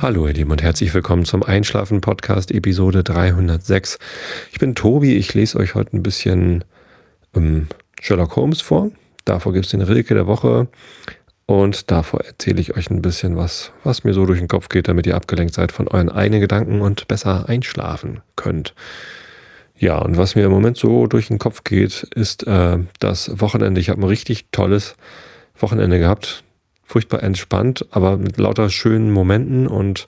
Hallo ihr Lieben und herzlich willkommen zum Einschlafen-Podcast Episode 306. Ich bin Tobi, ich lese euch heute ein bisschen Sherlock Holmes vor. Davor gibt es den Rilke der Woche und davor erzähle ich euch ein bisschen was mir so durch den Kopf geht, damit ihr abgelenkt seid von euren eigenen Gedanken und besser einschlafen könnt. Ja, und was mir im Moment so durch den Kopf geht, ist das Wochenende. Ich habe ein richtig tolles Wochenende gehabt. Furchtbar entspannt, aber mit lauter schönen Momenten und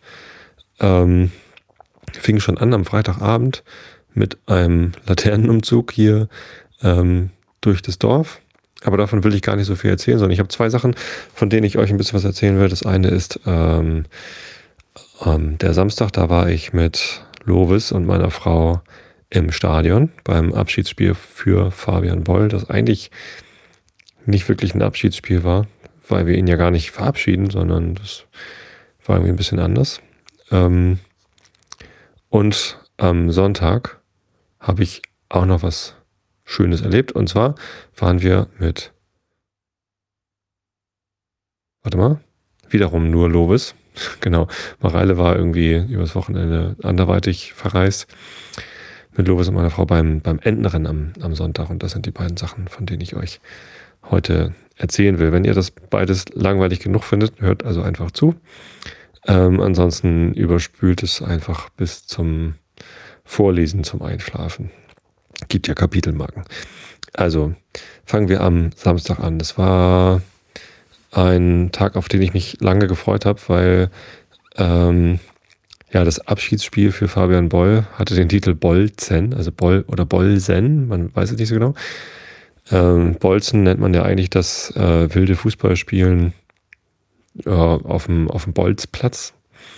fing schon an am Freitagabend mit einem Laternenumzug hier durch das Dorf. Aber davon will ich gar nicht so viel erzählen, sondern ich habe zwei Sachen, von denen ich euch ein bisschen was erzählen will. Das eine ist der Samstag, da war ich mit Lovis und meiner Frau im Stadion beim Abschiedsspiel für Fabian Boll, das eigentlich nicht wirklich ein Abschiedsspiel war, weil wir ihn ja gar nicht verabschieden, sondern das war irgendwie ein bisschen anders. Und am Sonntag habe ich auch noch was Schönes erlebt. Und zwar waren wir wiederum nur Lovis. Genau, Mareile war irgendwie übers Wochenende anderweitig verreist. Mit Lovis und meiner Frau beim Entenrennen am Sonntag. Und das sind die beiden Sachen, von denen ich euch heute erzählen will. Wenn ihr das beides langweilig genug findet, hört also einfach zu. Ansonsten überspült es einfach bis zum Vorlesen, zum Einschlafen. Gibt ja Kapitelmarken. Also fangen wir am Samstag an. Das war ein Tag, auf den ich mich lange gefreut habe, weil das Abschiedsspiel für Fabian Boll hatte den Titel Bolzen, also Boll oder Bollsen, man weiß es nicht so genau. Bolzen nennt man ja eigentlich das wilde Fußballspielen auf dem Bolzplatz.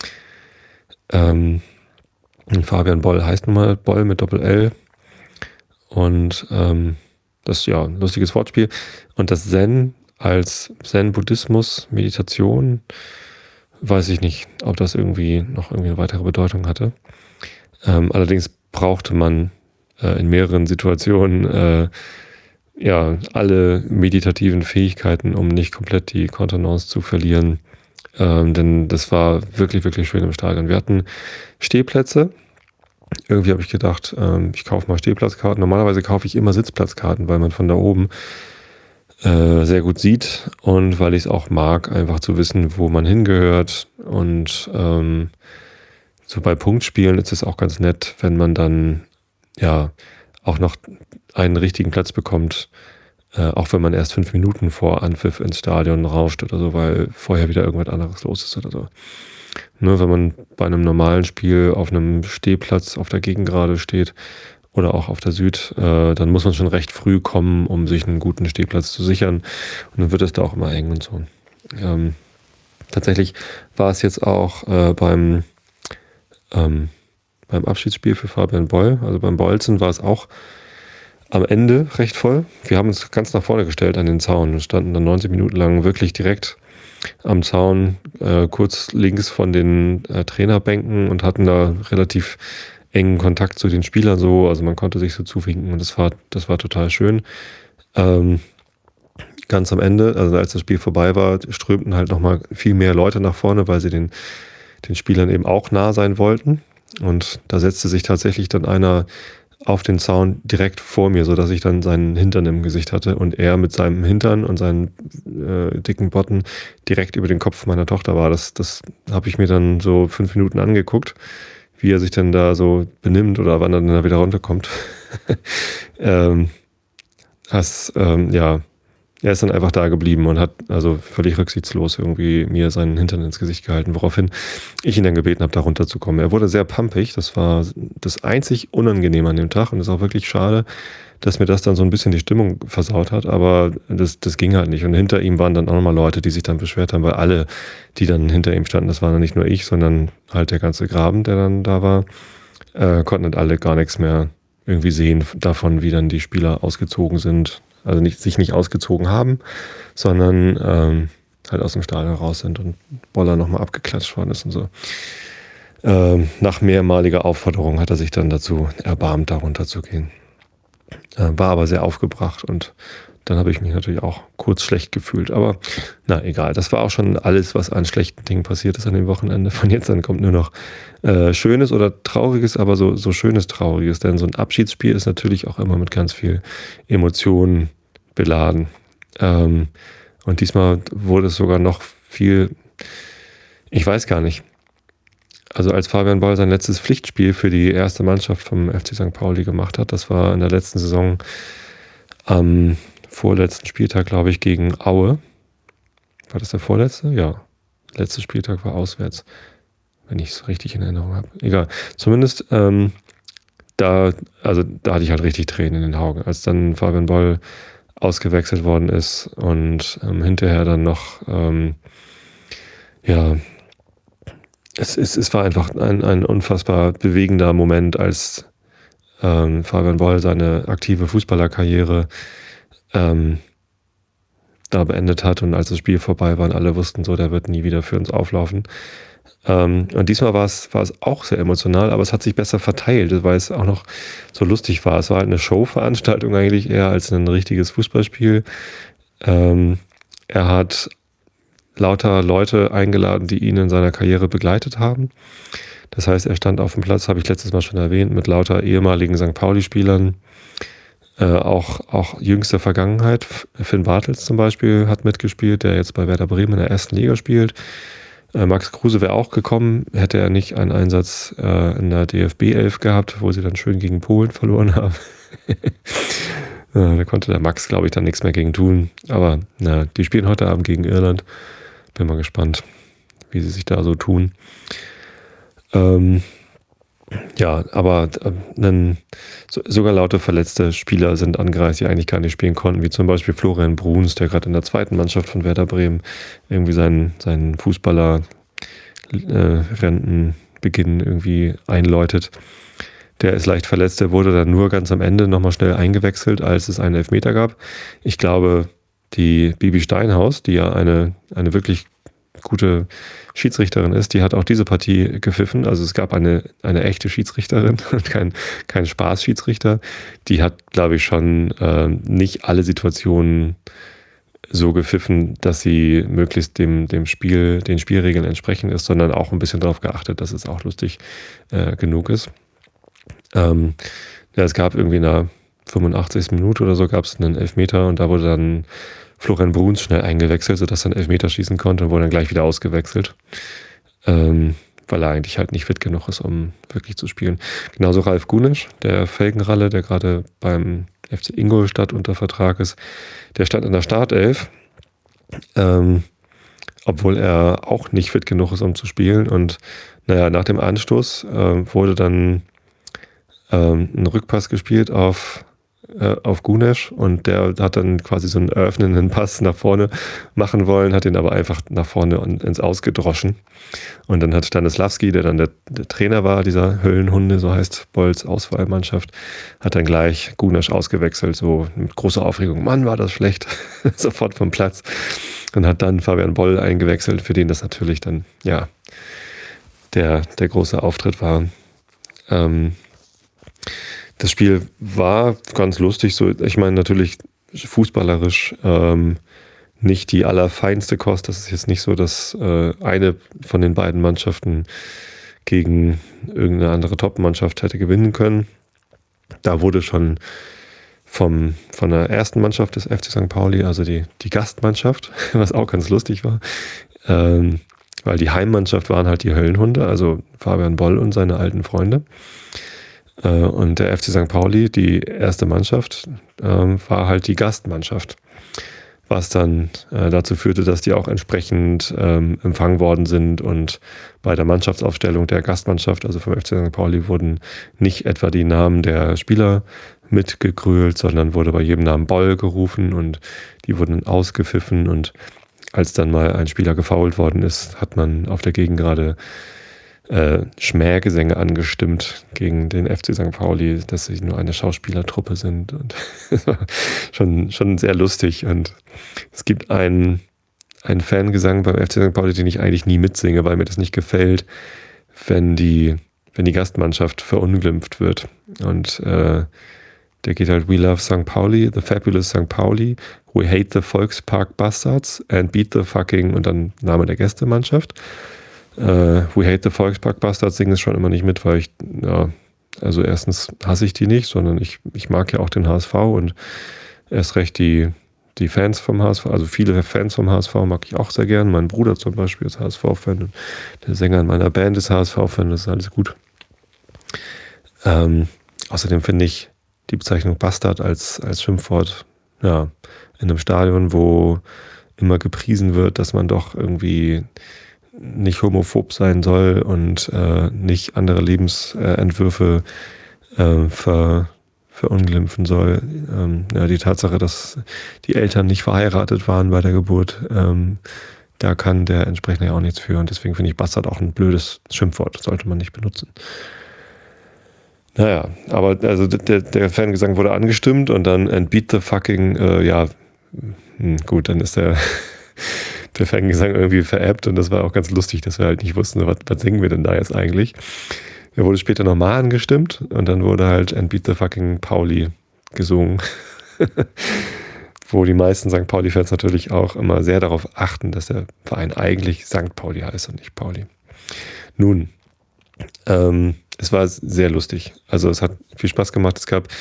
Fabian Boll heißt nun mal Boll mit Doppel-L. Und das ist ja ein lustiges Wortspiel. Und das Zen als Zen-Buddhismus, Meditation, weiß ich nicht, ob das irgendwie noch eine weitere Bedeutung hatte. Allerdings brauchte man in mehreren Situationen alle meditativen Fähigkeiten, um nicht komplett die Kontenance zu verlieren. Denn das war wirklich, wirklich schön im Stadion. Wir hatten Stehplätze. Irgendwie habe ich gedacht, ich kaufe mal Stehplatzkarten. Normalerweise kaufe ich immer Sitzplatzkarten, weil man von da oben sehr gut sieht und weil ich es auch mag, einfach zu wissen, wo man hingehört. Und so bei Punktspielen ist es auch ganz nett, wenn man dann auch noch einen richtigen Platz bekommt, auch wenn man erst 5 Minuten vor Anpfiff ins Stadion rauscht oder so, weil vorher wieder irgendwas anderes los ist oder so. Nur wenn man bei einem normalen Spiel auf einem Stehplatz auf der Gegengrade steht oder auch auf der Süd, dann muss man schon recht früh kommen, um sich einen guten Stehplatz zu sichern. Und dann wird es da auch immer eng und so. Tatsächlich war es jetzt auch beim Abschiedsspiel für Fabian Boll, also beim Bolzen, war es auch am Ende recht voll. Wir haben uns ganz nach vorne gestellt an den Zaun und standen dann 90 Minuten lang wirklich direkt am Zaun, kurz links von den Trainerbänken und hatten da relativ engen Kontakt zu den Spielern so. Also man konnte sich so zuwinken und das war total schön. Ganz am Ende, also als das Spiel vorbei war, strömten halt nochmal viel mehr Leute nach vorne, weil sie den Spielern eben auch nah sein wollten. Und da setzte sich tatsächlich dann einer auf den Zaun direkt vor mir, sodass ich dann seinen Hintern im Gesicht hatte und er mit seinem Hintern und seinen dicken Botten direkt über den Kopf meiner Tochter war. Das habe ich mir dann so 5 Minuten angeguckt, wie er sich dann da so benimmt oder wann er dann da wieder runterkommt. Er ist dann einfach da geblieben und hat also völlig rücksichtslos irgendwie mir seinen Hintern ins Gesicht gehalten, woraufhin ich ihn dann gebeten habe, da runterzukommen. Er wurde sehr pampig, das war das einzig Unangenehme an dem Tag und es ist auch wirklich schade, dass mir das dann so ein bisschen die Stimmung versaut hat, aber das ging halt nicht. Und hinter ihm waren dann auch nochmal Leute, die sich dann beschwert haben, weil alle, die dann hinter ihm standen, das war dann nicht nur ich, sondern halt der ganze Graben, der dann da war, konnten halt alle gar nichts mehr irgendwie sehen davon, wie dann die Spieler ausgezogen sind. Also sich nicht ausgezogen haben, sondern halt aus dem Stadion raus sind und Boller nochmal abgeklatscht worden ist und so. Nach mehrmaliger Aufforderung hat er sich dann dazu erbarmt, da runterzugehen. war aber sehr aufgebracht und dann habe ich mich natürlich auch kurz schlecht gefühlt. Aber na egal, das war auch schon alles, was an schlechten Dingen passiert ist an dem Wochenende. Von jetzt an kommt nur noch Schönes oder Trauriges, aber so Schönes Trauriges. Denn so ein Abschiedsspiel ist natürlich auch immer mit ganz viel Emotionen beladen. Und diesmal wurde es sogar noch viel, ich weiß gar nicht. Also als Fabian Boll sein letztes Pflichtspiel für die erste Mannschaft vom FC St. Pauli gemacht hat, das war in der letzten Saison am vorletzten Spieltag, glaube ich, gegen Aue. War das der vorletzte? Ja. Letzter Spieltag war auswärts, wenn ich es richtig in Erinnerung habe. Egal. Zumindest da hatte ich halt richtig Tränen in den Augen, als dann Fabian Boll ausgewechselt worden ist und hinterher dann noch es war einfach ein unfassbar bewegender Moment, als Fabian Boll seine aktive Fußballerkarriere da beendet hat und als das Spiel vorbei war und alle wussten so, der wird nie wieder für uns auflaufen. Und diesmal war es auch sehr emotional, aber es hat sich besser verteilt, weil es auch noch so lustig war. Es war halt eine Showveranstaltung eigentlich eher als ein richtiges Fußballspiel. Er hat lauter Leute eingeladen, die ihn in seiner Karriere begleitet haben. Das heißt, er stand auf dem Platz, habe ich letztes Mal schon erwähnt, mit lauter ehemaligen St. Pauli-Spielern, auch jüngster Vergangenheit. Finn Bartels zum Beispiel hat mitgespielt, der jetzt bei Werder Bremen in der ersten Liga spielt. Max Kruse wäre auch gekommen, hätte er nicht einen Einsatz in der DFB 11 gehabt, wo sie dann schön gegen Polen verloren haben. Da konnte der Max, glaube ich, dann nichts mehr gegen tun. Aber die spielen heute Abend gegen Irland. Bin mal gespannt, wie sie sich da so tun. Aber sogar lauter verletzte Spieler sind angereist, die eigentlich gar nicht spielen konnten, wie zum Beispiel Florian Bruns, der gerade in der zweiten Mannschaft von Werder Bremen irgendwie seinen Fußballer-Rentenbeginn irgendwie einläutet. Der ist leicht verletzt, der wurde dann nur ganz am Ende nochmal schnell eingewechselt, als es einen Elfmeter gab. Ich glaube, die Bibi Steinhaus, die ja eine wirklich gute Schiedsrichterin ist, die hat auch diese Partie gepfiffen. Also es gab eine echte Schiedsrichterin und kein Spaß-Schiedsrichter. Die hat, glaube ich, schon nicht alle Situationen so gepfiffen, dass sie möglichst den Spielregeln entsprechend ist, sondern auch ein bisschen darauf geachtet, dass es auch lustig genug ist. Es gab irgendwie in der 85. Minute oder so gab es einen Elfmeter und da wurde dann Florian Bruns schnell eingewechselt, sodass er einen Elfmeter schießen konnte und wurde dann gleich wieder ausgewechselt, weil er eigentlich halt nicht fit genug ist, um wirklich zu spielen. Genauso Ralf Gunesch, der Felgenralle, der gerade beim FC Ingolstadt unter Vertrag ist, der stand in der Startelf, obwohl er auch nicht fit genug ist, um zu spielen. Und nach dem Anstoß wurde dann ein Rückpass gespielt auf Gunesch und der hat dann quasi so einen öffnenden Pass nach vorne machen wollen, hat ihn aber einfach nach vorne und ins Ausgedroschen. Und dann hat Stanislavski, der dann der Trainer war, dieser Höllenhunde, so heißt Bolls Auswahlmannschaft, hat dann gleich Gunesch ausgewechselt, so mit großer Aufregung. Mann, war das schlecht. Sofort vom Platz. Und hat dann Fabian Boll eingewechselt, für den das natürlich dann, der große Auftritt war. Das Spiel war ganz lustig, so, ich meine natürlich fußballerisch nicht die allerfeinste Kost. Das ist jetzt nicht so, dass eine von den beiden Mannschaften gegen irgendeine andere Top-Mannschaft hätte gewinnen können. Da wurde schon von der ersten Mannschaft des FC St. Pauli, also die Gastmannschaft, was auch ganz lustig war, weil die Heimmannschaft waren halt die Höllenhunde, also Fabian Boll und seine alten Freunde. Und der FC St. Pauli, die erste Mannschaft, war halt die Gastmannschaft, was dann dazu führte, dass die auch entsprechend empfangen worden sind und bei der Mannschaftsaufstellung der Gastmannschaft, also vom FC St. Pauli, wurden nicht etwa die Namen der Spieler mitgegrölt, sondern wurde bei jedem Namen Boll gerufen und die wurden ausgepfiffen und als dann mal ein Spieler gefoult worden ist, hat man auf der Gegengrade Schmähgesänge angestimmt gegen den FC St. Pauli, dass sie nur eine Schauspielertruppe sind und schon sehr lustig und es gibt einen Fangesang beim FC St. Pauli, den ich eigentlich nie mitsinge, weil mir das nicht gefällt, wenn die Gastmannschaft verunglimpft wird und der geht halt: We love St. Pauli, the fabulous St. Pauli, we hate the Volkspark Bastards and beat the fucking, und dann Name der Gästemannschaft. We hate the Volkspark Bastards singen es schon immer nicht mit, weil ich, ja, also erstens hasse ich die nicht, sondern ich mag ja auch den HSV und erst recht die Fans vom HSV, also viele Fans vom HSV mag ich auch sehr gern. Mein Bruder zum Beispiel ist HSV-Fan und der Sänger in meiner Band ist HSV-Fan, das ist alles gut. Außerdem finde ich die Bezeichnung Bastard als Schimpfwort, ja, in einem Stadion, wo immer gepriesen wird, dass man doch irgendwie nicht homophob sein soll und nicht andere Lebensentwürfe verunglimpfen soll. Ja, die Tatsache, dass die Eltern nicht verheiratet waren bei der Geburt, da kann der entsprechende ja auch nichts für. Und deswegen finde ich Bastard auch ein blödes Schimpfwort. Das sollte man nicht benutzen. Naja, aber also der Fangesang wurde angestimmt und dann and beat the fucking, gut, dann ist der Fangesang irgendwie veräppt und das war auch ganz lustig, dass wir halt nicht wussten, was singen wir denn da jetzt eigentlich. Er wurde später nochmal angestimmt und dann wurde halt and beat the fucking Pauli gesungen. Wo die meisten St. Pauli-Fans natürlich auch immer sehr darauf achten, dass der Verein eigentlich St. Pauli heißt und nicht Pauli. Nun, es war sehr lustig. Also es hat viel Spaß gemacht. Es gab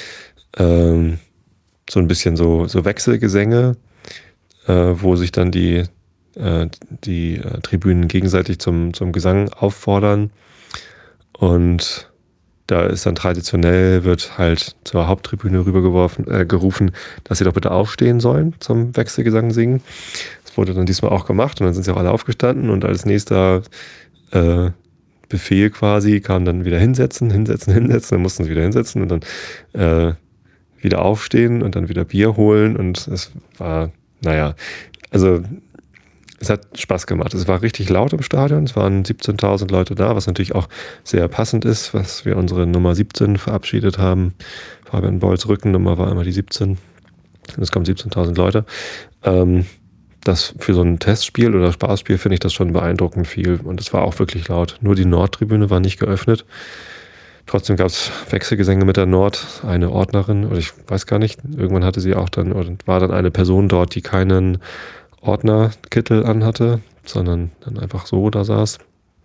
so ein bisschen so Wechselgesänge, wo sich dann die Tribünen gegenseitig zum Gesang auffordern. Und da ist dann traditionell, wird halt zur Haupttribüne gerufen, dass sie doch bitte aufstehen sollen zum Wechselgesang singen. Das wurde dann diesmal auch gemacht und dann sind sie auch alle aufgestanden und als nächster Befehl quasi kam dann wieder hinsetzen, dann mussten sie wieder hinsetzen und dann wieder aufstehen und dann wieder Bier holen und es war, naja, also es hat Spaß gemacht. Es war richtig laut im Stadion. Es waren 17.000 Leute da, was natürlich auch sehr passend ist, was wir unsere Nummer 17 verabschiedet haben. Fabian Bolls Rückennummer war immer die 17. Und es kommen 17.000 Leute. Das für so ein Testspiel oder Spaßspiel finde ich das schon beeindruckend viel. Und es war auch wirklich laut. Nur die Nordtribüne war nicht geöffnet. Trotzdem gab es Wechselgesänge mit der Nord. Eine Ordnerin, oder ich weiß gar nicht, irgendwann hatte sie auch dann, oder war dann eine Person dort, die keinen Ordnerkittel anhatte, sondern dann einfach so da saß.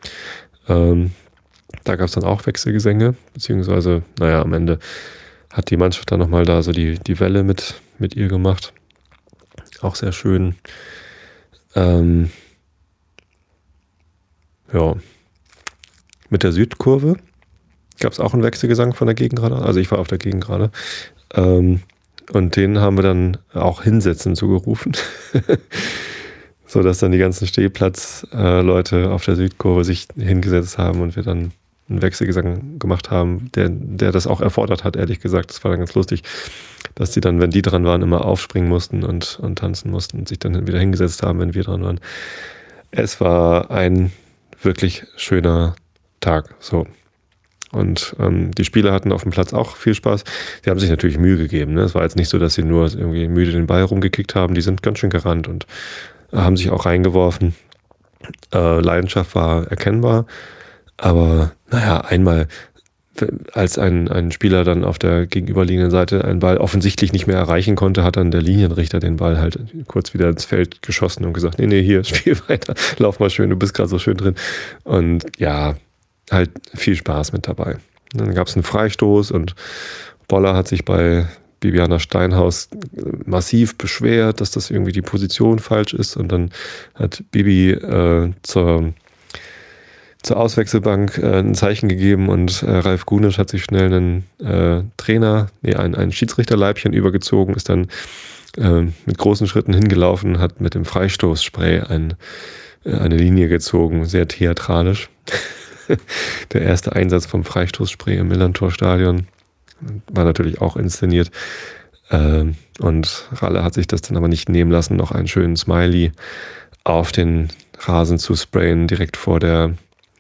Da gab es dann auch Wechselgesänge, beziehungsweise, naja, am Ende hat die Mannschaft dann nochmal da so die Welle mit ihr gemacht. Auch sehr schön. Ja. Mit der Südkurve gab es auch einen Wechselgesang von der Gegengrade. Also ich war auf der Gegengrade. Und denen haben wir dann auch Hinsetzen zugerufen, so dass dann die ganzen Stehplatz-Leute auf der Südkurve sich hingesetzt haben und wir dann einen Wechselgesang gemacht haben, der das auch erfordert hat, ehrlich gesagt. Das war dann ganz lustig, dass die dann, wenn die dran waren, immer aufspringen mussten und tanzen mussten und sich dann wieder hingesetzt haben, wenn wir dran waren. Es war ein wirklich schöner Tag, so. Und die Spieler hatten auf dem Platz auch viel Spaß. Die haben sich natürlich Mühe gegeben. Ne? Es war jetzt nicht so, dass sie nur irgendwie müde den Ball rumgekickt haben. Die sind ganz schön gerannt und haben sich auch reingeworfen. Leidenschaft war erkennbar. Aber naja, einmal, als ein Spieler dann auf der gegenüberliegenden Seite einen Ball offensichtlich nicht mehr erreichen konnte, hat dann der Linienrichter den Ball halt kurz wieder ins Feld geschossen und gesagt, nee, hier, spiel weiter, lauf mal schön, du bist gerade so schön drin. Und ja, halt viel Spaß mit dabei. Dann gab es einen Freistoß und Boller hat sich bei Bibiana Steinhaus massiv beschwert, dass das irgendwie die Position falsch ist und dann hat Bibi zur Auswechselbank ein Zeichen gegeben und Ralf Gunisch hat sich schnell einen ein Schiedsrichterleibchen übergezogen, ist dann mit großen Schritten hingelaufen, hat mit dem Freistoßspray eine Linie gezogen, sehr theatralisch. Der erste Einsatz vom Freistoßspray im Millantor-Stadion war natürlich auch inszeniert. Und Ralle hat sich das dann aber nicht nehmen lassen, noch einen schönen Smiley auf den Rasen zu sprayen, direkt vor der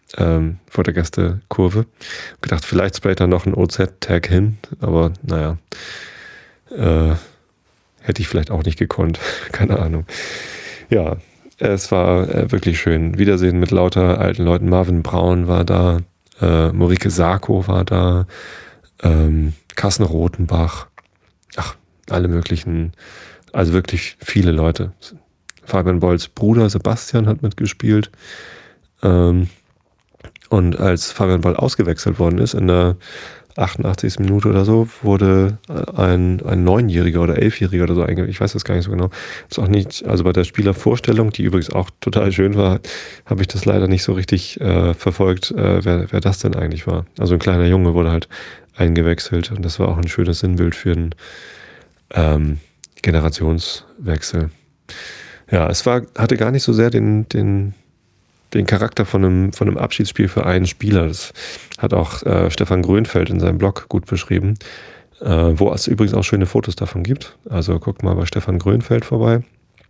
Gästekurve. Gedacht, vielleicht sprayt er noch einen OZ-Tag hin, aber naja, hätte ich vielleicht auch nicht gekonnt. Keine Ahnung. Ja, es war wirklich schön. Wiedersehen mit lauter alten Leuten. Marvin Braun war da, Morike Sarko war da, Carsten Rotenbach. alle möglichen, also wirklich viele Leute. Fabian Bolls Bruder Sebastian hat mitgespielt. Und als Fabian Boll ausgewechselt worden ist, in der 88. Minute oder so, wurde ein 9-Jähriger oder 11-Jähriger oder so eingewechselt. Ich weiß das gar nicht so genau. Ist auch nicht, also bei der Spielervorstellung, die übrigens auch total schön war, habe ich das leider nicht so richtig verfolgt, wer das denn eigentlich war. Also ein kleiner Junge wurde halt eingewechselt und das war auch ein schönes Sinnbild für einen Generationswechsel. Ja, hatte gar nicht so sehr den Charakter von einem Abschiedsspiel für einen Spieler. Das hat auch Stefan Grönfeld in seinem Blog gut beschrieben, wo es übrigens auch schöne Fotos davon gibt. Also guckt mal bei Stefan Grönfeld vorbei.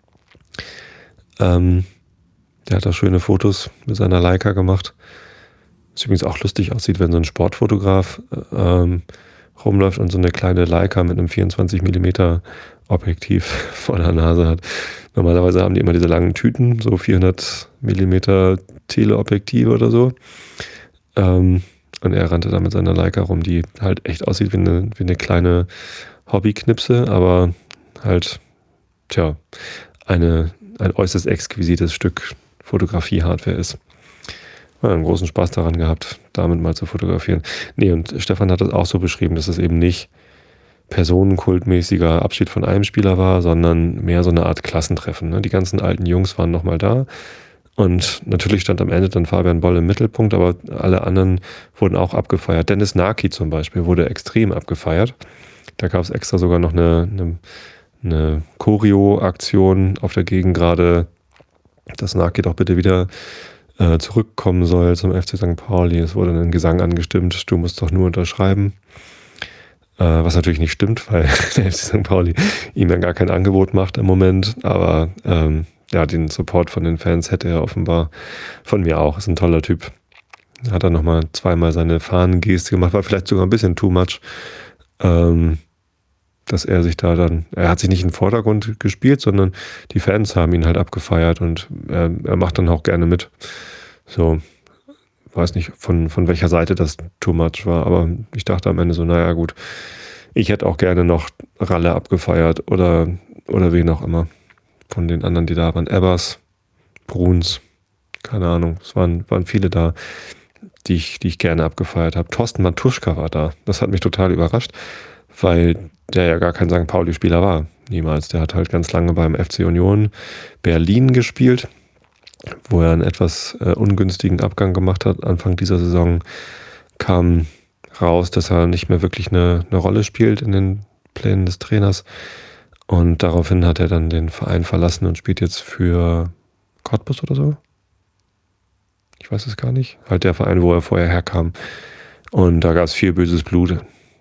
Der hat auch schöne Fotos mit seiner Leica gemacht. Was übrigens auch lustig aussieht, wenn so ein Sportfotograf rumläuft und so eine kleine Leica mit einem 24mm Objektiv vor der Nase hat. Normalerweise haben die immer diese langen Tüten, so 400mm Teleobjektive oder so. Und er rannte da mit seiner Leica rum, die halt echt aussieht wie eine kleine Hobbyknipse, aber halt, ein äußerst exquisites Stück Fotografie-Hardware ist. Ja, einen großen Spaß daran gehabt, damit mal zu fotografieren. Nee, und Stefan hat das auch so beschrieben, dass es eben nicht personenkultmäßiger Abschied von einem Spieler war, sondern mehr so eine Art Klassentreffen. Ne? Die ganzen alten Jungs waren nochmal da und natürlich stand am Ende dann Fabian Boll im Mittelpunkt, aber alle anderen wurden auch abgefeiert. Dennis Naki zum Beispiel wurde extrem abgefeiert. Da gab es extra sogar noch eine Choreo-Aktion auf der Gegend gerade, dass Naki doch bitte wieder zurückkommen soll zum FC St. Pauli. Es wurde ein Gesang angestimmt, du musst doch nur unterschreiben. Was natürlich nicht stimmt, weil der FC St. Pauli ihm ja gar kein Angebot macht im Moment. Aber den Support von den Fans hätte er offenbar von mir auch. Ist ein toller Typ. Hat er nochmal zweimal seine Fahnengeste gemacht, war vielleicht sogar ein bisschen too much. Dass er sich da dann, er hat sich nicht in den Vordergrund gespielt, sondern die Fans haben ihn halt abgefeiert und er macht dann auch gerne mit. So, weiß nicht, von welcher Seite das too much war, aber ich dachte am Ende so, naja gut, ich hätte auch gerne noch Ralle abgefeiert oder wen auch immer von den anderen, die da waren. Ebbers, Bruns, keine Ahnung, es waren viele da, die ich gerne abgefeiert habe. Thorsten Matuschka war da, das hat mich total überrascht, weil der ja gar kein St. Pauli-Spieler war, niemals. Der hat halt ganz lange beim FC Union Berlin gespielt, wo er einen etwas ungünstigen Abgang gemacht hat. Anfang dieser Saison kam raus, dass er nicht mehr wirklich eine Rolle spielt in den Plänen des Trainers. Und daraufhin hat er dann den Verein verlassen und spielt jetzt für Cottbus oder so. Ich weiß es gar nicht. Halt der Verein, wo er vorher herkam. Und da gab es viel böses Blut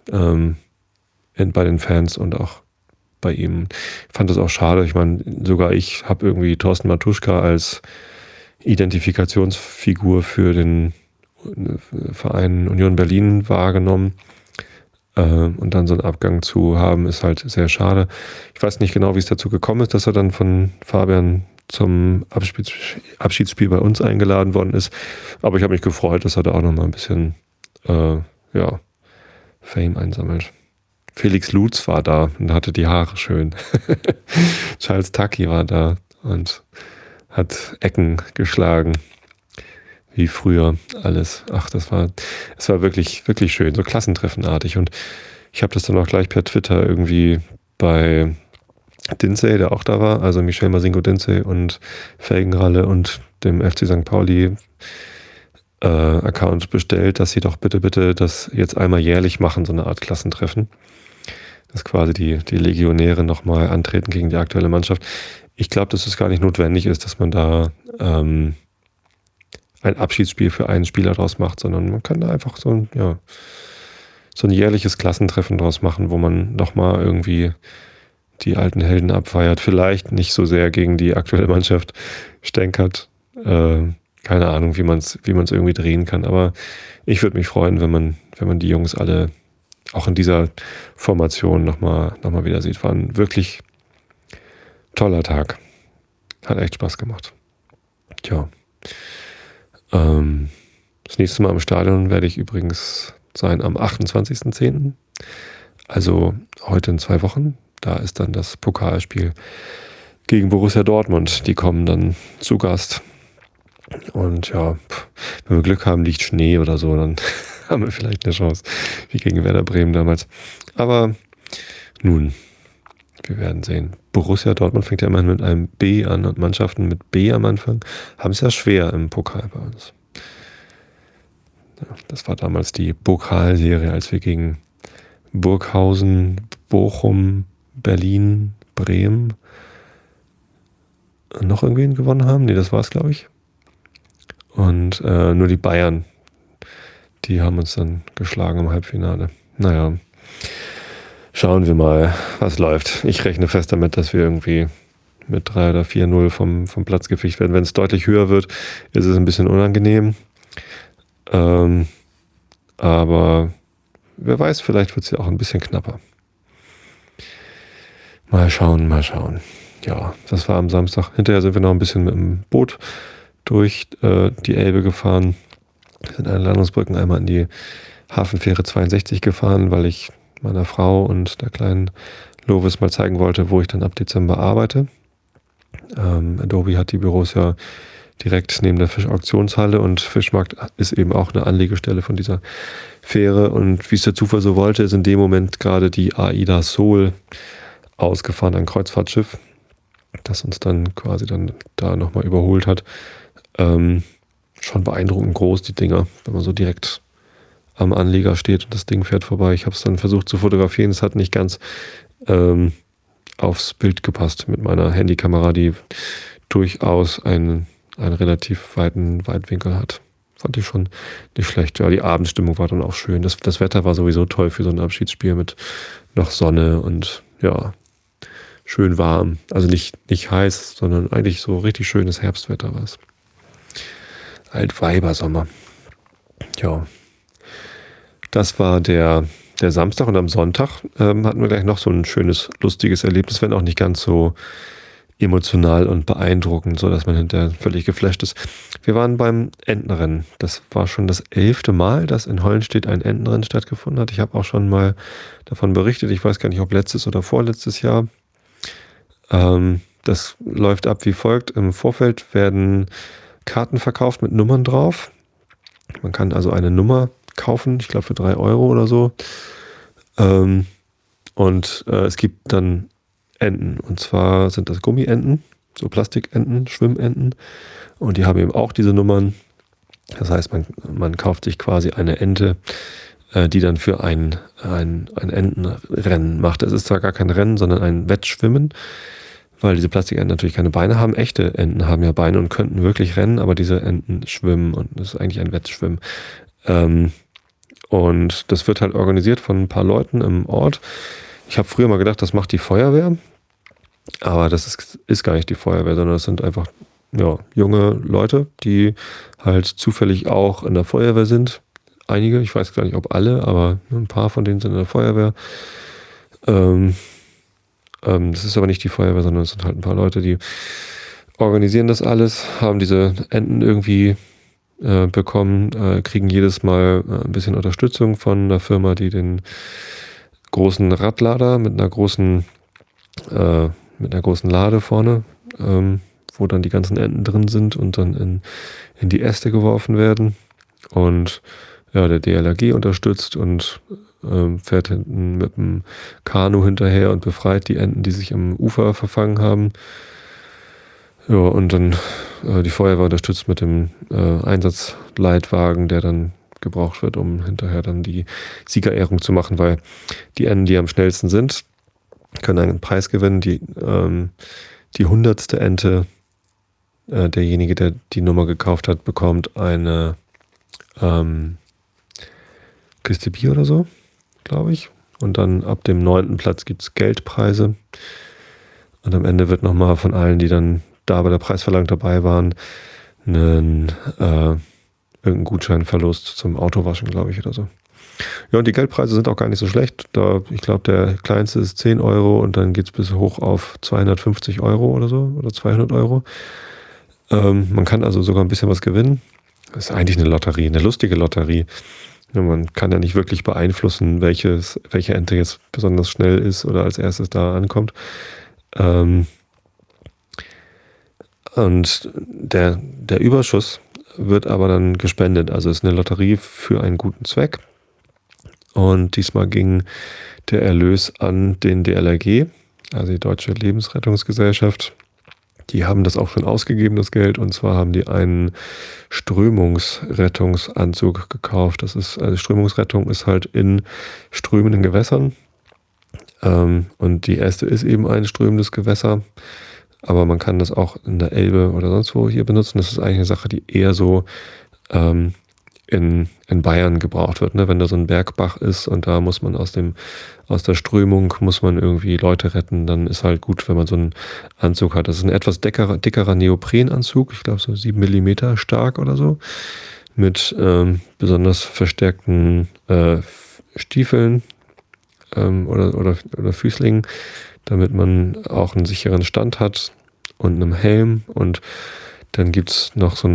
bei den Fans und auch bei ihm. Ich fand das auch schade. Ich meine, sogar ich habe irgendwie Thorsten Matuschka als Identifikationsfigur für den Verein Union Berlin wahrgenommen. Und dann so einen Abgang zu haben, ist halt sehr schade. Ich weiß nicht genau, wie es dazu gekommen ist, dass er dann von Fabian zum Abschiedsspiel bei uns eingeladen worden ist. Aber ich habe mich gefreut, dass er da auch nochmal ein bisschen Fame einsammelt. Felix Lutz war da und hatte die Haare schön. Charles Taki war da und hat Ecken geschlagen. Wie früher alles. Ach, es war wirklich, wirklich schön, so klassentreffenartig. Und ich habe das dann auch gleich per Twitter irgendwie bei Dinsey, der auch da war, also Michel Masingo-Dinsey und Felgenralle und dem FC St. Pauli Account bestellt, dass sie doch bitte das jetzt einmal jährlich machen, so eine Art Klassentreffen. Dass quasi die Legionäre nochmal antreten gegen die aktuelle Mannschaft. Ich glaube, dass es gar nicht notwendig ist, dass man da ein Abschiedsspiel für einen Spieler draus macht, sondern man kann da einfach so ein jährliches Klassentreffen draus machen, wo man nochmal irgendwie die alten Helden abfeiert. Vielleicht nicht so sehr gegen die aktuelle Mannschaft stänkert. Keine Ahnung, wie man es irgendwie drehen kann. Aber ich würde mich freuen, wenn man die Jungs alle auch in dieser Formation nochmal wieder sieht. War ein wirklich toller Tag. Hat echt Spaß gemacht. Tja. Das nächste Mal im Stadion werde ich übrigens sein am 28.10. Also heute in 2 Wochen. Da ist dann das Pokalspiel gegen Borussia Dortmund. Die kommen dann zu Gast. Und ja, wenn wir Glück haben, liegt Schnee oder so, dann haben wir vielleicht eine Chance, wie gegen Werder Bremen damals. Aber nun, wir werden sehen. Borussia Dortmund fängt ja immerhin mit einem B an und Mannschaften mit B am Anfang haben es ja schwer im Pokal bei uns. Ja, das war damals die Pokalserie, als wir gegen Burghausen, Bochum, Berlin, Bremen noch irgendwen gewonnen haben. Nee, das war es, glaube ich. Und nur die Bayern, die haben uns dann geschlagen im Halbfinale. Naja, schauen wir mal, was läuft. Ich rechne fest damit, dass wir irgendwie mit 3 oder 4-0 vom Platz gefegt werden. Wenn es deutlich höher wird, ist es ein bisschen unangenehm. Aber wer weiß, vielleicht wird es ja auch ein bisschen knapper. Mal schauen. Ja, das war am Samstag. Hinterher sind wir noch ein bisschen mit dem Boot durch die Elbe gefahren. Wir sind an Landungsbrücken einmal in die Hafenfähre 62 gefahren, weil ich meiner Frau und der kleinen Lovis mal zeigen wollte, wo ich dann ab Dezember arbeite. Adobe hat die Büros ja direkt neben der Fischauktionshalle und Fischmarkt ist eben auch eine Anlegestelle von dieser Fähre. Und wie es der Zufall so wollte, ist in dem Moment gerade die AIDA Sol ausgefahren, ein Kreuzfahrtschiff, das uns dann quasi dann da nochmal überholt hat. Schon beeindruckend groß, die Dinger, wenn man so direkt am Anleger steht und das Ding fährt vorbei. Ich habe es dann versucht zu fotografieren, es hat nicht ganz aufs Bild gepasst mit meiner Handykamera, die durchaus einen relativ weiten Weitwinkel hat. Fand ich schon nicht schlecht. Ja, die Abendstimmung war dann auch schön. Das Wetter war sowieso toll für so ein Abschiedsspiel mit noch Sonne und ja, schön warm. Also nicht heiß, sondern eigentlich so richtig schönes Herbstwetter war es. Altweibersommer. Ja, das war der Samstag und am Sonntag hatten wir gleich noch so ein schönes, lustiges Erlebnis, wenn auch nicht ganz so emotional und beeindruckend, so dass man hinterher völlig geflasht ist. Wir waren beim Entenrennen. Das war schon das 11. Mal, dass in Hollenstedt ein Entenrennen stattgefunden hat. Ich habe auch schon mal davon berichtet. Ich weiß gar nicht, ob letztes oder vorletztes Jahr. Das läuft ab wie folgt. Im Vorfeld werden Karten verkauft mit Nummern drauf. Man kann also eine Nummer kaufen, ich glaube für 3 Euro oder so. Und es gibt dann Enten. Und zwar sind das Gummienten, so Plastikenten, Schwimmenten. Und die haben eben auch diese Nummern. Das heißt, man kauft sich quasi eine Ente, die dann für ein Entenrennen macht. Es ist zwar gar kein Rennen, sondern ein Wettschwimmen, weil diese Plastikenten natürlich keine Beine haben. Echte Enten haben ja Beine und könnten wirklich rennen, aber diese Enten schwimmen und das ist eigentlich ein Wettschwimmen. Und das wird halt organisiert von ein paar Leuten im Ort. Ich habe früher mal gedacht, das macht die Feuerwehr, aber das ist gar nicht die Feuerwehr, sondern das sind einfach junge Leute, die halt zufällig auch in der Feuerwehr sind. Einige, ich weiß gar nicht, ob alle, aber ein paar von denen sind in der Feuerwehr. Das ist aber nicht die Feuerwehr, sondern es sind halt ein paar Leute, die organisieren das alles, haben diese Enten irgendwie bekommen, kriegen jedes Mal ein bisschen Unterstützung von einer Firma, die den großen Radlader mit einer großen Lade vorne, wo dann die ganzen Enten drin sind und dann in die Äste geworfen werden. Und ja, der DLRG unterstützt und fährt hinten mit dem Kanu hinterher und befreit die Enten, die sich am Ufer verfangen haben. Ja, und dann die Feuerwehr unterstützt mit dem Einsatzleitwagen, der dann gebraucht wird, um hinterher dann die Siegerehrung zu machen, weil die Enten, die am schnellsten sind, können einen Preis gewinnen. Die 100. Ente, derjenige, der die Nummer gekauft hat, bekommt eine Kiste Bier oder so, glaube ich. Und dann ab dem 9. Platz gibt es Geldpreise. Und am Ende wird nochmal von allen, die dann da bei der Preisverleihung dabei waren, irgendein Gutscheinverlust zum Autowaschen, glaube ich, oder so. Ja, und die Geldpreise sind auch gar nicht so schlecht. Ich glaube, der kleinste ist 10 Euro und dann geht es bis hoch auf 250 Euro oder so oder 200 Euro. Man kann also sogar ein bisschen was gewinnen. Das ist eigentlich eine Lotterie, eine lustige Lotterie. Ja, man kann ja nicht wirklich beeinflussen, welche Ente jetzt besonders schnell ist oder als erstes da ankommt. Und der Überschuss wird aber dann gespendet. Also es ist eine Lotterie für einen guten Zweck. Und diesmal ging der Erlös an den DLRG, also die Deutsche Lebensrettungsgesellschaft. Die haben das auch schon ausgegeben, das Geld. Und zwar haben die einen Strömungsrettungsanzug gekauft. Also Strömungsrettung ist halt in strömenden Gewässern. Und die erste ist eben ein strömendes Gewässer. Aber man kann das auch in der Elbe oder sonst wo hier benutzen. Das ist eigentlich eine Sache, die eher so in Bayern gebraucht wird, ne? Wenn da so ein Bergbach ist und da muss man aus der Strömung muss man irgendwie Leute retten, dann ist halt gut, wenn man so einen Anzug hat. Das ist ein etwas dickerer Neoprenanzug, ich glaube so 7 Millimeter stark oder so, mit besonders verstärkten Stiefeln oder Füßlingen, damit man auch einen sicheren Stand hat und einem Helm. Und dann gibt es noch so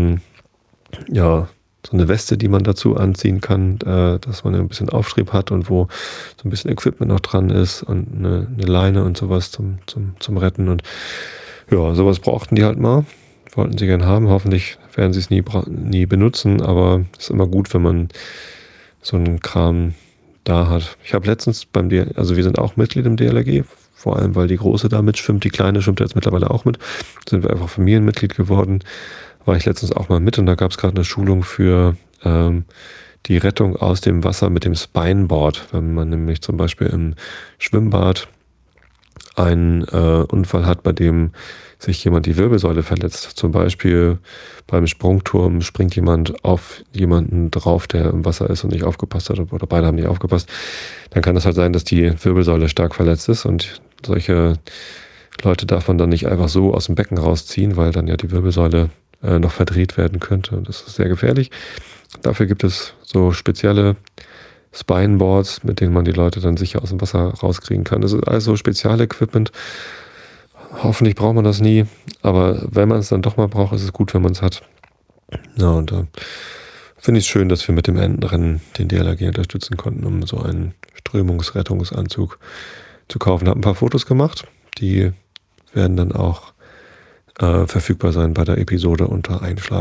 eine Weste, die man dazu anziehen kann, dass man ein bisschen Auftrieb hat und wo so ein bisschen Equipment noch dran ist und eine Leine und sowas zum Retten. Und ja, sowas brauchten die halt mal. Wollten sie gern haben. Hoffentlich werden sie es nie benutzen, aber es ist immer gut, wenn man so einen Kram da hat. Ich habe letztens also wir sind auch Mitglied im DLRG, vor allem weil die Große da mitschwimmt, die Kleine schwimmt jetzt mittlerweile auch mit. Sind wir einfach Familienmitglied geworden. War ich letztens auch mal mit und da gab es gerade eine Schulung für die Rettung aus dem Wasser mit dem Spineboard. Wenn man nämlich zum Beispiel im Schwimmbad einen Unfall hat, bei dem sich jemand die Wirbelsäule verletzt. Zum Beispiel beim Sprungturm springt jemand auf jemanden drauf, der im Wasser ist und nicht aufgepasst hat, oder beide haben nicht aufgepasst. Dann kann es halt sein, dass die Wirbelsäule stark verletzt ist und solche Leute darf man dann nicht einfach so aus dem Becken rausziehen, weil dann ja die Wirbelsäule noch verdreht werden könnte. Das ist sehr gefährlich. Dafür gibt es so spezielle Spineboards, mit denen man die Leute dann sicher aus dem Wasser rauskriegen kann. Das ist also Spezialequipment. Hoffentlich braucht man das nie, aber wenn man es dann doch mal braucht, ist es gut, wenn man es hat. Ja, und da finde ich es schön, dass wir mit dem Entenrennen den DLRG unterstützen konnten, um so einen Strömungsrettungsanzug zu kaufen. Habe ein paar Fotos gemacht, die werden dann auch verfügbar sein bei der Episode unter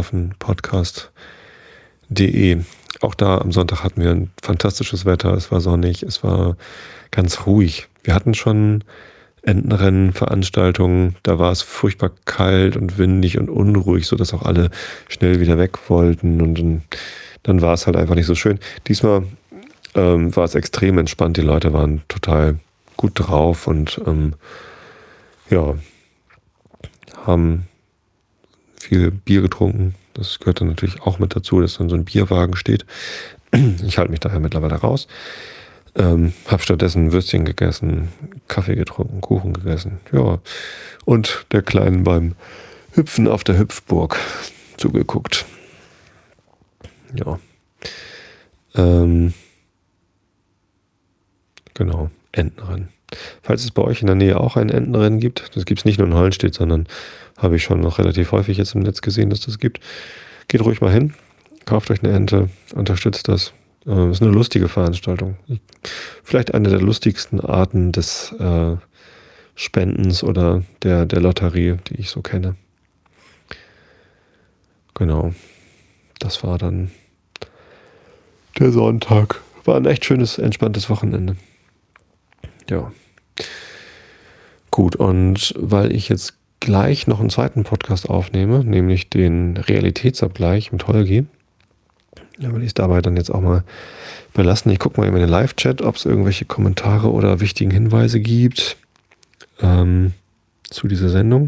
einschlafenpodcast.de. Auch da am Sonntag hatten wir ein fantastisches Wetter, es war sonnig, es war ganz ruhig. Wir hatten schon Entenrennen-Veranstaltungen, da war es furchtbar kalt und windig und unruhig, sodass auch alle schnell wieder weg wollten und dann war es halt einfach nicht so schön. Diesmal war es extrem entspannt, die Leute waren total gut drauf und haben viel Bier getrunken. Das gehört dann natürlich auch mit dazu, dass dann so ein Bierwagen steht. Ich halte mich daher mittlerweile raus. Hab stattdessen Würstchen gegessen, Kaffee getrunken, Kuchen gegessen. Ja, und der Kleinen beim Hüpfen auf der Hüpfburg zugeguckt. Ja. Genau, Entenrennen. Falls es bei euch in der Nähe auch ein Entenrennen gibt, das gibt es nicht nur in Hollenstedt, sondern habe ich schon noch relativ häufig jetzt im Netz gesehen, dass das gibt. Geht ruhig mal hin, kauft euch eine Ente, unterstützt das. Ist eine lustige Veranstaltung. Vielleicht eine der lustigsten Arten des Spendens oder der Lotterie, die ich so kenne. Genau, das war dann der Sonntag. War ein echt schönes, entspanntes Wochenende. Ja. Gut, und weil ich jetzt gleich noch einen zweiten Podcast aufnehme, nämlich den Realitätsabgleich mit Holgi, will ich es dabei dann jetzt auch mal belassen. Ich gucke mal in den Live-Chat, ob es irgendwelche Kommentare oder wichtigen Hinweise gibt zu dieser Sendung.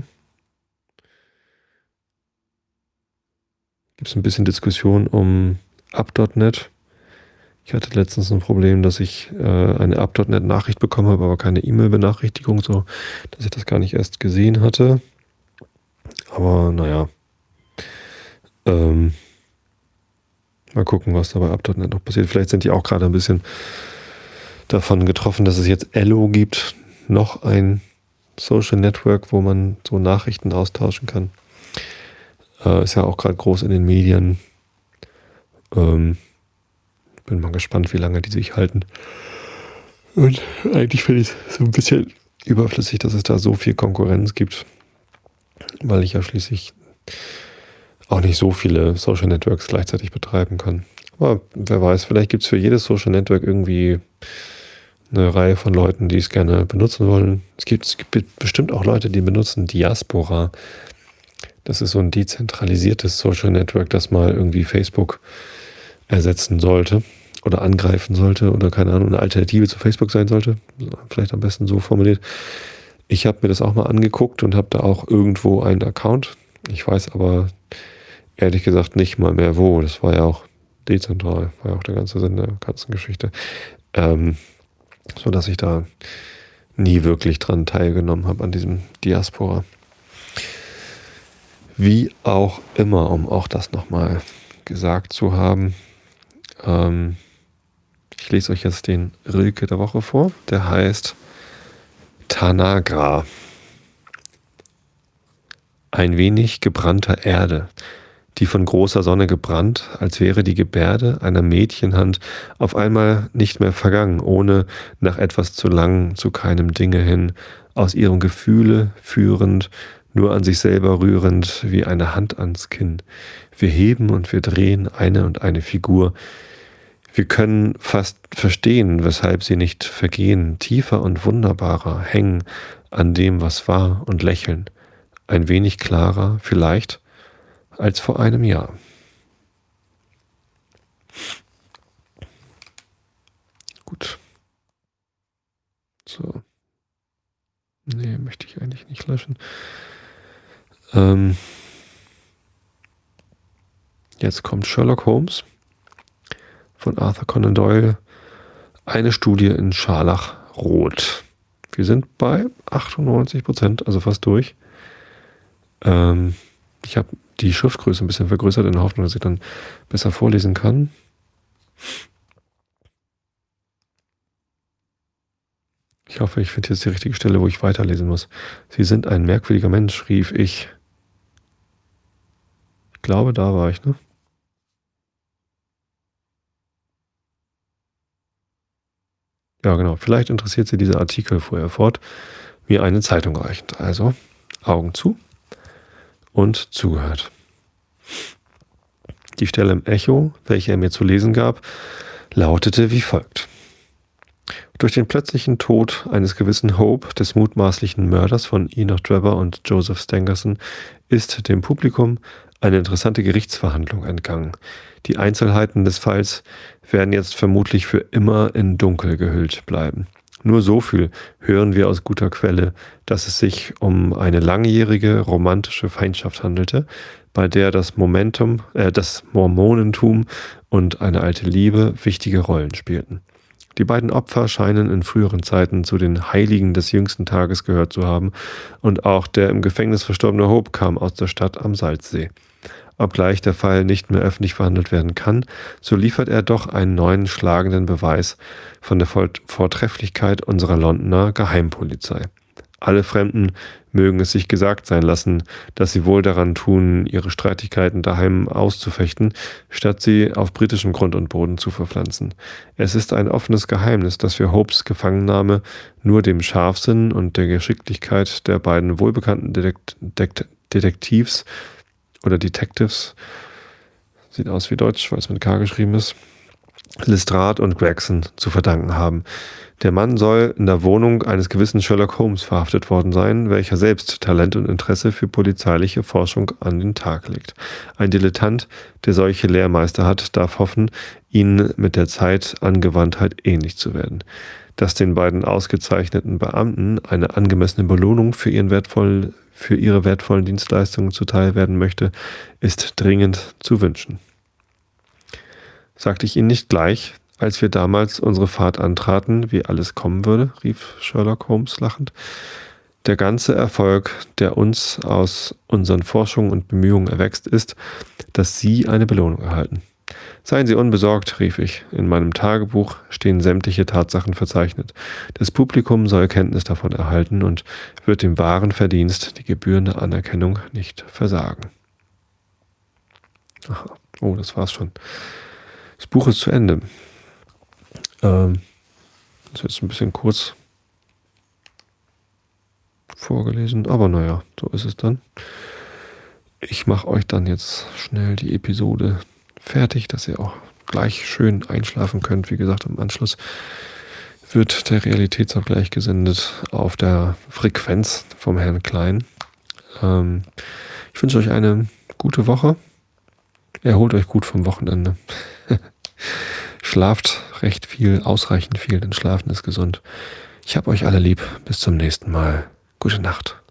Gibt es ein bisschen Diskussion um Up.net. Ich hatte letztens ein Problem, dass ich eine Up.net-Nachricht bekommen habe, aber keine E-Mail-Benachrichtigung, so dass ich das gar nicht erst gesehen hatte. Aber naja. Mal gucken, was da bei Up.net noch passiert. Vielleicht sind die auch gerade ein bisschen davon getroffen, dass es jetzt Ello gibt. Noch ein Social Network, wo man so Nachrichten austauschen kann. Ist ja auch gerade groß in den Medien. Bin mal gespannt, wie lange die sich halten. Und eigentlich finde ich es so ein bisschen überflüssig, dass es da so viel Konkurrenz gibt, weil ich ja schließlich auch nicht so viele Social Networks gleichzeitig betreiben kann. Aber wer weiß, vielleicht gibt es für jedes Social Network irgendwie eine Reihe von Leuten, die es gerne benutzen wollen. Es gibt bestimmt auch Leute, die benutzen Diaspora. Das ist so ein dezentralisiertes Social Network, das mal irgendwie Facebook ersetzen sollte oder angreifen sollte oder keine Ahnung, eine Alternative zu Facebook sein sollte. Vielleicht am besten so formuliert. Ich habe mir das auch mal angeguckt und habe da auch irgendwo einen Account. Ich weiß aber ehrlich gesagt nicht mal mehr wo. Das war ja auch dezentral, war ja auch der ganze Sinn der ganzen Geschichte. So dass ich da nie wirklich dran teilgenommen habe an diesem Diaspora. Wie auch immer, um auch das nochmal gesagt zu haben. Ich lese euch jetzt den Rilke der Woche vor. Der heißt Tanagra. Ein wenig gebrannter Erde, die von großer Sonne gebrannt, als wäre die Gebärde einer Mädchenhand auf einmal nicht mehr vergangen, ohne nach etwas zu lang zu keinem Dinge hin, aus ihrem Gefühle führend, nur an sich selber rührend, wie eine Hand ans Kinn. Wir heben und wir drehen eine und eine Figur. Wir können fast verstehen, weshalb sie nicht vergehen, tiefer und wunderbarer hängen an dem, was war, und lächeln. Ein wenig klarer, vielleicht, als vor einem Jahr. Gut. So. Nee, möchte ich eigentlich nicht löschen. Jetzt kommt Sherlock Holmes von Arthur Conan Doyle. Eine Studie in Scharlachrot. Wir sind bei 98%, also fast durch. Ich habe die Schriftgröße ein bisschen vergrößert in der Hoffnung, dass ich dann besser vorlesen kann. Ich hoffe, ich finde jetzt die richtige Stelle, wo ich weiterlesen muss. Sie sind ein merkwürdiger Mensch, rief ich. Ich glaube, da war ich, ne? Ja, genau. Vielleicht interessiert Sie dieser Artikel, fuhr er fort, mir eine Zeitung reichend. Also, Augen zu und zugehört. Die Stelle im Echo, welche er mir zu lesen gab, lautete wie folgt. Durch den plötzlichen Tod eines gewissen Hope, des mutmaßlichen Mörders von Enoch Drebber und Joseph Stangerson, ist dem Publikum eine interessante Gerichtsverhandlung entgangen. Die Einzelheiten des Falls werden jetzt vermutlich für immer in Dunkel gehüllt bleiben. Nur so viel hören wir aus guter Quelle, dass es sich um eine langjährige romantische Feindschaft handelte, bei der das Mormonentum und eine alte Liebe wichtige Rollen spielten. Die beiden Opfer scheinen in früheren Zeiten zu den Heiligen des jüngsten Tages gehört zu haben, und auch der im Gefängnis verstorbene Hope kam aus der Stadt am Salzsee. Obgleich der Fall nicht mehr öffentlich verhandelt werden kann, so liefert er doch einen neuen schlagenden Beweis von der Vortrefflichkeit unserer Londoner Geheimpolizei. Alle Fremden mögen es sich gesagt sein lassen, dass sie wohl daran tun, ihre Streitigkeiten daheim auszufechten, statt sie auf britischem Grund und Boden zu verpflanzen. Es ist ein offenes Geheimnis, dass wir Hopes Gefangennahme nur dem Scharfsinn und der Geschicklichkeit der beiden wohlbekannten Detectives, sieht aus wie Deutsch, weil es mit K geschrieben ist, Lestrade und Gregson zu verdanken haben. Der Mann soll in der Wohnung eines gewissen Sherlock Holmes verhaftet worden sein, welcher selbst Talent und Interesse für polizeiliche Forschung an den Tag legt. Ein Dilettant, der solche Lehrmeister hat, darf hoffen, ihnen mit der Zeit Angewandtheit ähnlich zu werden. Dass den beiden ausgezeichneten Beamten eine angemessene Belohnung für ihre wertvollen Dienstleistungen zuteil werden möchte, ist dringend zu wünschen. Sagte ich Ihnen nicht gleich, als wir damals unsere Fahrt antraten, wie alles kommen würde, rief Sherlock Holmes lachend. Der ganze Erfolg, der uns aus unseren Forschungen und Bemühungen erwächst, ist, dass Sie eine Belohnung erhalten. Seien Sie unbesorgt, rief ich. In meinem Tagebuch stehen sämtliche Tatsachen verzeichnet. Das Publikum soll Kenntnis davon erhalten und wird dem wahren Verdienst die gebührende Anerkennung nicht versagen. Aha. Oh, das war's schon. Das Buch ist zu Ende. Das ist jetzt ein bisschen kurz vorgelesen, aber naja, so ist es dann. Ich mache euch dann jetzt schnell die Episode fertig, dass ihr auch gleich schön einschlafen könnt. Wie gesagt, im Anschluss wird der Realitätsabgleich gesendet auf der Frequenz vom Herrn Klein. Ich wünsche euch eine gute Woche. Erholt euch gut vom Wochenende. Schlaft recht viel, ausreichend viel, denn Schlafen ist gesund. Ich hab euch alle lieb. Bis zum nächsten Mal. Gute Nacht.